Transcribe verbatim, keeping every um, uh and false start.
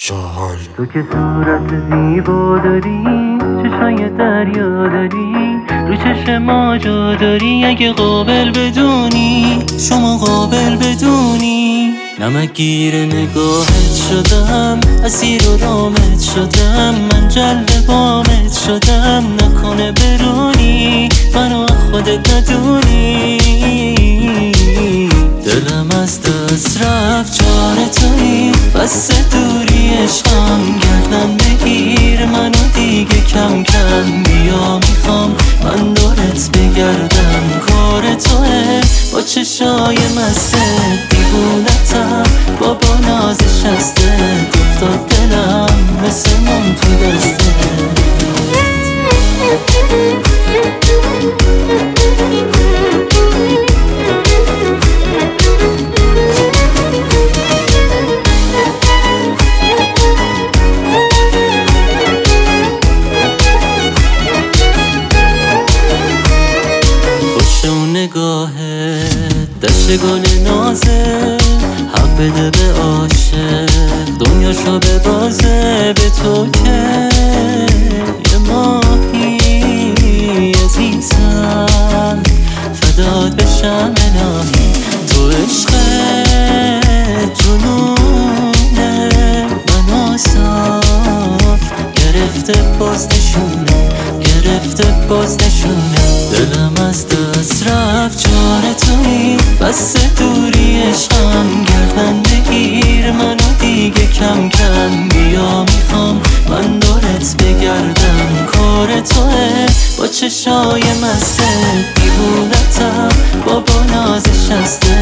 جهان. تو که صورت زیبا داری، چشای دریا داری، رو چشم ما جا داری. اگه قابل بدونی، شما قابل بدونی، نمک گیر نگاهت شدم، اسیر و رامت شدم، من جلب بامت شدم. نکنه برونی منو خودت ندونی، دلم از دست رفت جان تویی، بس دوری عشقم. گردن بگیر منو دیگه کم کم، بیا میخوام من دورت بگردم. کار توه با چشای مسته، دیوونتم بابا نازش هسته. افتاد دلم مثل من تو دسته. نگاهت دشت گل نازه، حق بده به عاشق، دنیاشو به بازه. به تو که یه ماهی عزیزم، فدات بشم الهی. تو عشق جنونه منو صاف گرفته، باز نشونه گرفته، باز نشونه. دلم از دست رفت جان تویی، بس دوری عشقم. گردن بگیر منو دیگه کم کم، بیا میخوام من دورت بگردم. کار توه با چشای مسته، دیوونتم بابا نازش هسته.